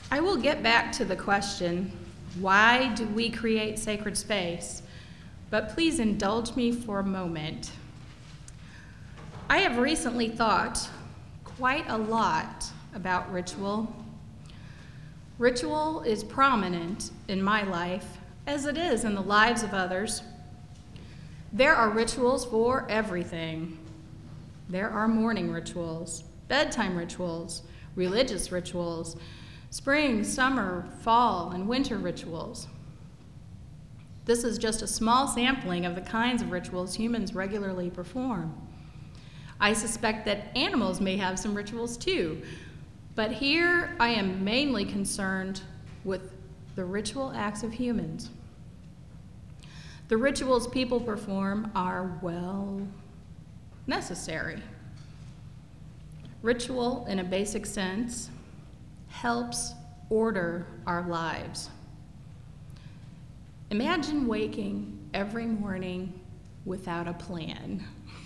I will get back to the question, why do we create sacred space? But please indulge me for a moment. I have recently thought quite a lot about ritual. Ritual is prominent in my life, as it is in the lives of others. There are rituals for everything. There are morning rituals, bedtime rituals, religious rituals, spring, summer, fall, and winter rituals. This is just a small sampling of the kinds of rituals humans regularly perform. I suspect that animals may have some rituals too, but here I am mainly concerned with the ritual acts of humans. The rituals people perform are, well, necessary. Ritual, in a basic sense, helps order our lives. Imagine waking every morning without a plan,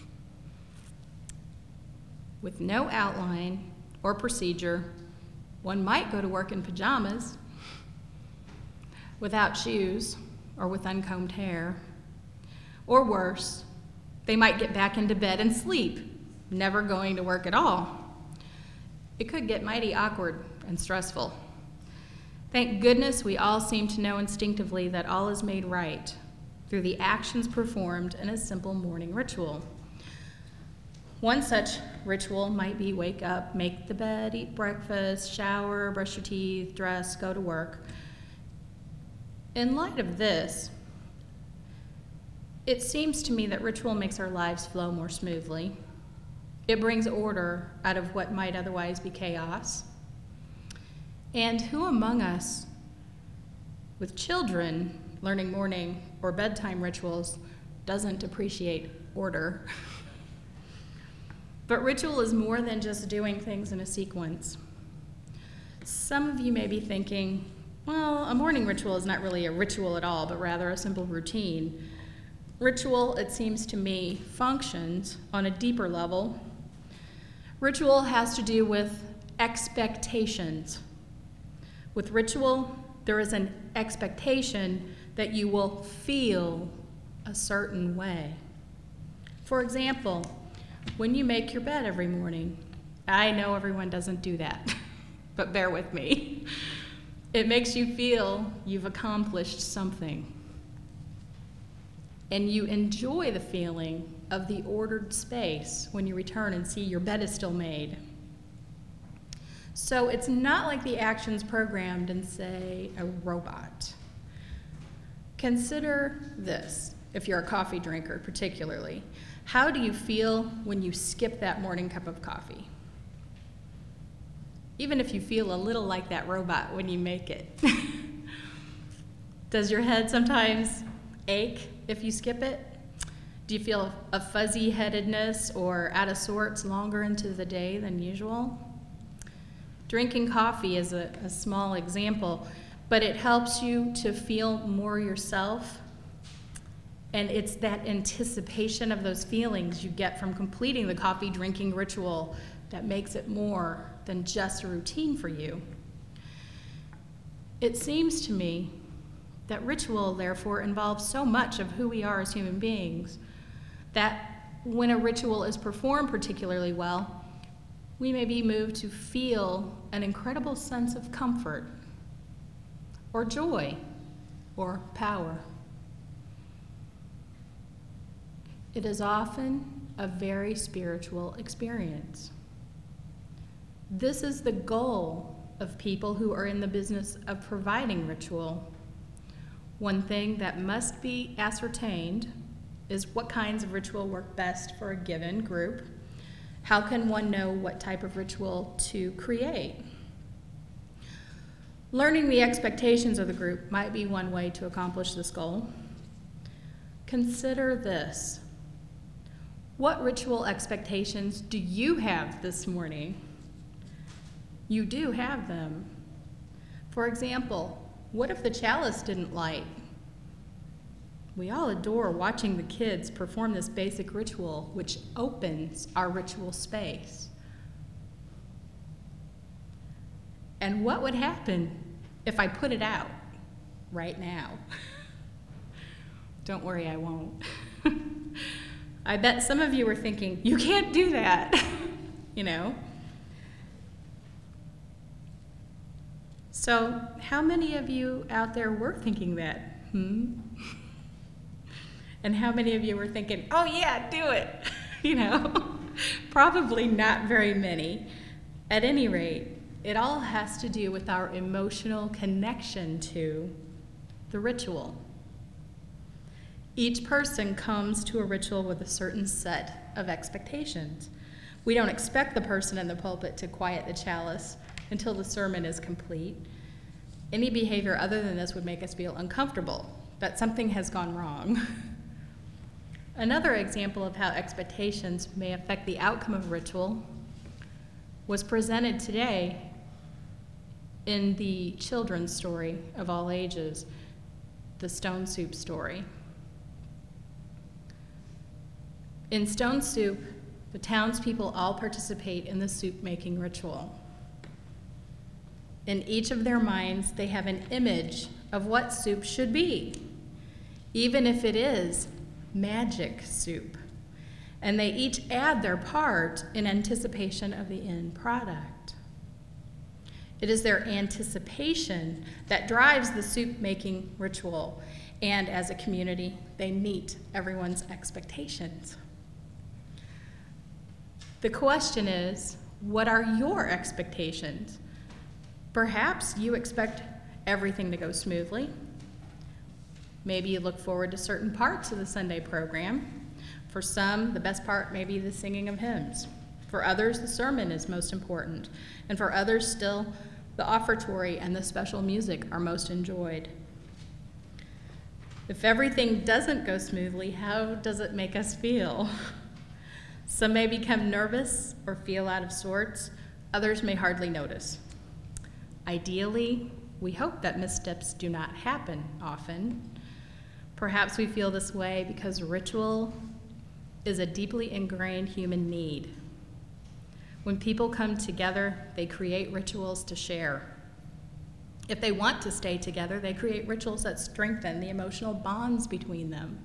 with no outline or procedure. One might go to work in pajamas, without shoes, or with uncombed hair. Or worse, they might get back into bed and sleep, never going to work at all. It could get mighty awkward and stressful. Thank goodness we all seem to know instinctively that all is made right through the actions performed in a simple morning ritual. One such ritual might be wake up, make the bed, eat breakfast, shower, brush your teeth, dress, go to work. In light of this, it seems to me that ritual makes our lives flow more smoothly. It brings order out of what might otherwise be chaos. And who among us, with children learning morning or bedtime rituals, doesn't appreciate order? But ritual is more than just doing things in a sequence. Some of you may be thinking, well, a morning ritual is not really a ritual at all, but rather a simple routine. Ritual, it seems to me, functions on a deeper level. Ritual has to do with expectations. With ritual, there is an expectation that you will feel a certain way. For example, when you make your bed every morning, I know everyone doesn't do that, but bear with me. It makes you feel you've accomplished something. And you enjoy the feeling of the ordered space when you return and see your bed is still made. So it's not like the actions programmed in, say, a robot. Consider this, if you're a coffee drinker particularly. How do you feel when you skip that morning cup of coffee? Even if you feel a little like that robot when you make it. Does your head sometimes ache if you skip it? Do you feel a fuzzy-headedness or out of sorts longer into the day than usual? Drinking coffee is a small example, but it helps you to feel more yourself. And it's that anticipation of those feelings you get from completing the coffee drinking ritual that makes it more than just a routine for you. It seems to me that ritual, therefore, involves so much of who we are as human beings that when a ritual is performed particularly well, we may be moved to feel an incredible sense of comfort, or joy, or power. It is often a very spiritual experience. This is the goal of people who are in the business of providing ritual. One thing that must be ascertained is what kinds of ritual work best for a given group. How can one know what type of ritual to create? Learning the expectations of the group might be one way to accomplish this goal. Consider this. What ritual expectations do you have this morning? You do have them. For example, what if the chalice didn't light? We all adore watching the kids perform this basic ritual, which opens our ritual space. And what would happen if I put it out right now? Don't worry, I won't. I bet some of you were thinking, you can't do that, you know? So how many of you out there were thinking that? And how many of you were thinking, oh yeah, do it? You know, probably not very many. At any rate, it all has to do with our emotional connection to the ritual. Each person comes to a ritual with a certain set of expectations. We don't expect the person in the pulpit to quiet the chalice until the sermon is complete. Any behavior other than this would make us feel uncomfortable, that something has gone wrong. Another example of how expectations may affect the outcome of ritual was presented today in the children's story of all ages, the Stone Soup story. In Stone Soup, the townspeople all participate in the soup-making ritual. In each of their minds, they have an image of what soup should be, even if it is magic soup. And they each add their part in anticipation of the end product. It is their anticipation that drives the soup-making ritual, and as a community, they meet everyone's expectations. The question is, what are your expectations? Perhaps you expect everything to go smoothly. Maybe you look forward to certain parts of the Sunday program. For some, the best part may be the singing of hymns. For others, the sermon is most important. And for others still, the offertory and the special music are most enjoyed. If everything doesn't go smoothly, how does it make us feel? Some may become nervous or feel out of sorts. Others may hardly notice. Ideally, we hope that missteps do not happen often. Perhaps we feel this way because ritual is a deeply ingrained human need. When people come together, they create rituals to share. If they want to stay together, they create rituals that strengthen the emotional bonds between them.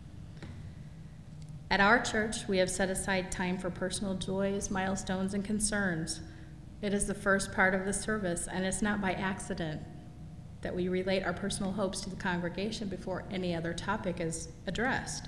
At our church, we have set aside time for personal joys, milestones, and concerns. It is the first part of the service, and it's not by accident that we relate our personal hopes to the congregation before any other topic is addressed.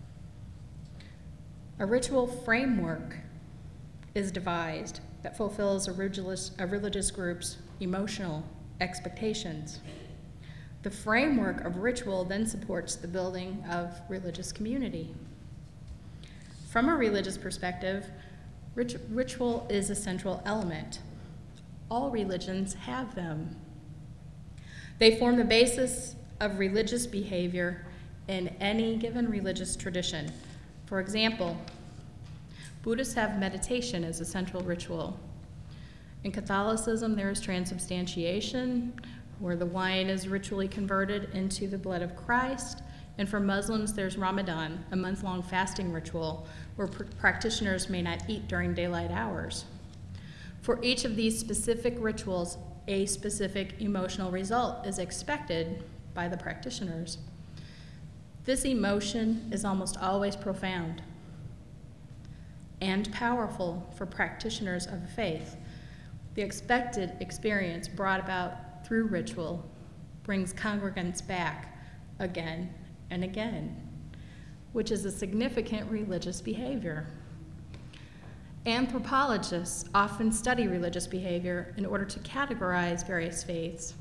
A ritual framework is devised that fulfills a religious group's emotional expectations. The framework of ritual then supports the building of religious community. From a religious perspective, ritual is a central element. All religions have them. They form the basis of religious behavior in any given religious tradition. For example, Buddhists have meditation as a central ritual. In Catholicism, there is transubstantiation, where the wine is ritually converted into the blood of Christ. And for Muslims, there's Ramadan, a month-long fasting ritual where practitioners may not eat during daylight hours. For each of these specific rituals, a specific emotional result is expected by the practitioners. This emotion is almost always profound and powerful for practitioners of the faith. The expected experience brought about through ritual brings congregants back again and again, which is a significant religious behavior. Anthropologists often study religious behavior in order to categorize various faiths.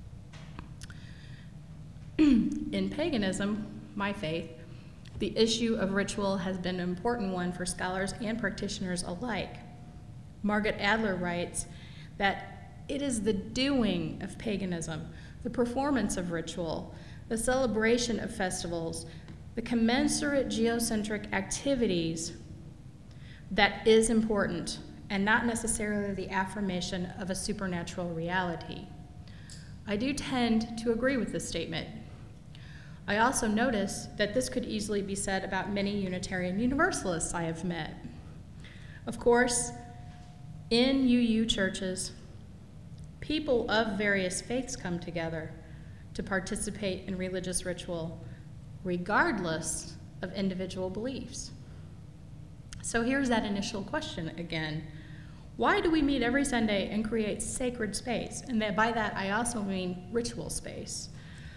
In paganism, my faith, the issue of ritual has been an important one for scholars and practitioners alike. Margaret Adler writes that it is the doing of paganism, the performance of ritual, the celebration of festivals, the commensurate geocentric activities that is important, and not necessarily the affirmation of a supernatural reality. I do tend to agree with this statement. I also notice that this could easily be said about many Unitarian Universalists I have met. Of course, in UU churches, people of various faiths come together to participate in religious ritual, regardless of individual beliefs. So here's that initial question again. Why do we meet every Sunday and create sacred space? And by that, I also mean ritual space.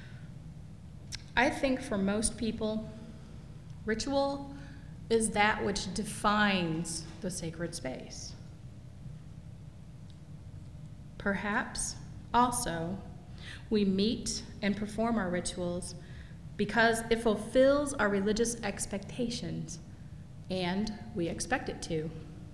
I think for most people, ritual is that which defines the sacred space. Perhaps also we meet and perform our rituals because it fulfills our religious expectations, and we expect it to.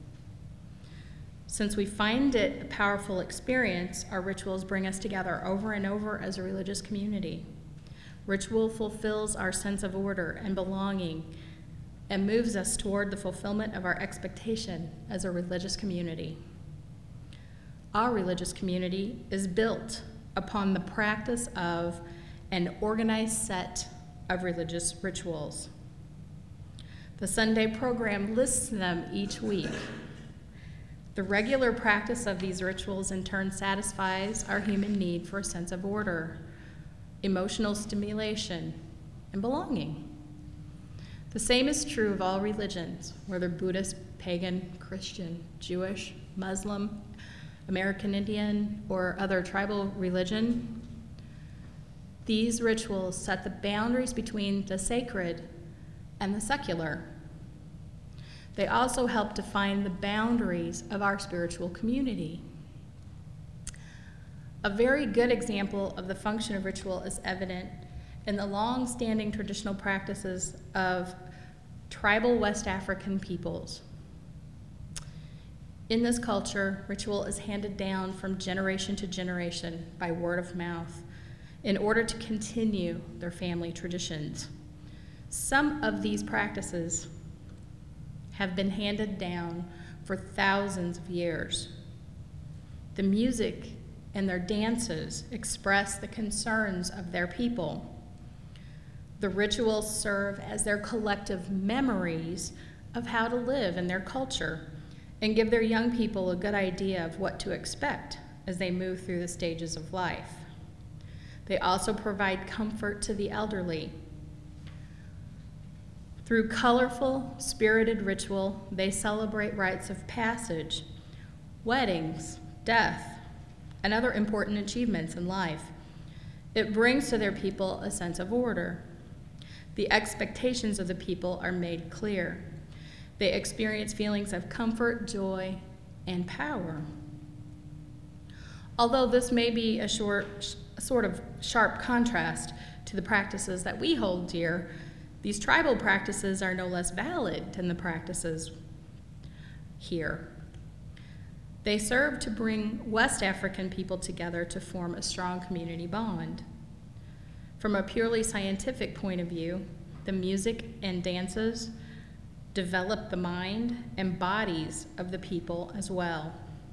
Since we find it a powerful experience, our rituals bring us together over and over as a religious community. Ritual fulfills our sense of order and belonging and moves us toward the fulfillment of our expectation as a religious community. Our religious community is built upon the practice of an organized set of religious rituals. The Sunday program lists them each week. The regular practice of these rituals in turn satisfies our human need for a sense of order, emotional stimulation, and belonging. The same is true of all religions, whether Buddhist, pagan, Christian, Jewish, Muslim, American Indian, or other tribal religion. These rituals set the boundaries between the sacred and the secular. They also help define the boundaries of our spiritual community. A very good example of the function of ritual is evident in the long-standing traditional practices of tribal West African peoples. In this culture, ritual is handed down from generation to generation by word of mouth in order to continue their family traditions. Some of these practices have been handed down for thousands of years. The music and their dances express the concerns of their people. The rituals serve as their collective memories of how to live in their culture and give their young people a good idea of what to expect as they move through the stages of life. They also provide comfort to the elderly. Through colorful, spirited ritual, they celebrate rites of passage, weddings, death, and other important achievements in life. It brings to their people a sense of order. The expectations of the people are made clear. They experience feelings of comfort, joy, and power. Although this may be a sort of sharp contrast to the practices that we hold dear, these tribal practices are no less valid than the practices here. They serve to bring West African people together to form a strong community bond. From a purely scientific point of view, the music and dances develop the mind and bodies of the people as well.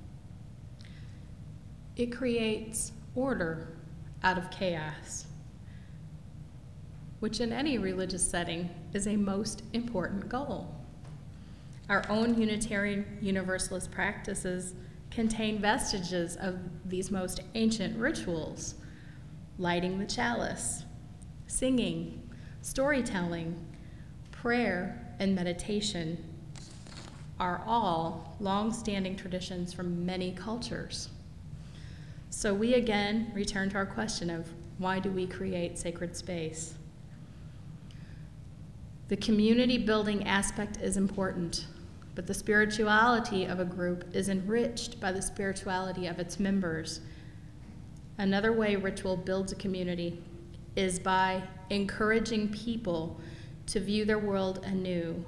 It creates order out of chaos, which in any religious setting is a most important goal. Our own Unitarian Universalist practices contain vestiges of these most ancient rituals: lighting the chalice, singing, storytelling, prayer, and meditation are all long-standing traditions from many cultures. So we again return to our question of why do we create sacred space? The community building aspect is important, but the spirituality of a group is enriched by the spirituality of its members. Another way ritual builds a community is by encouraging people to view their world anew,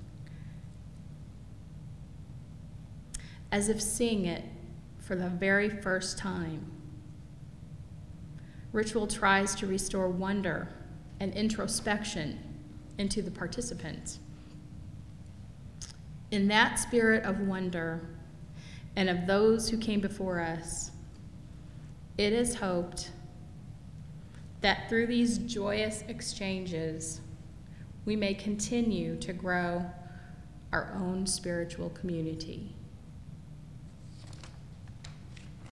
as if seeing it for the very first time. Ritual tries to restore wonder and introspection into the participants. In that spirit of wonder and of those who came before us, it is hoped that through these joyous exchanges, we may continue to grow our own spiritual community.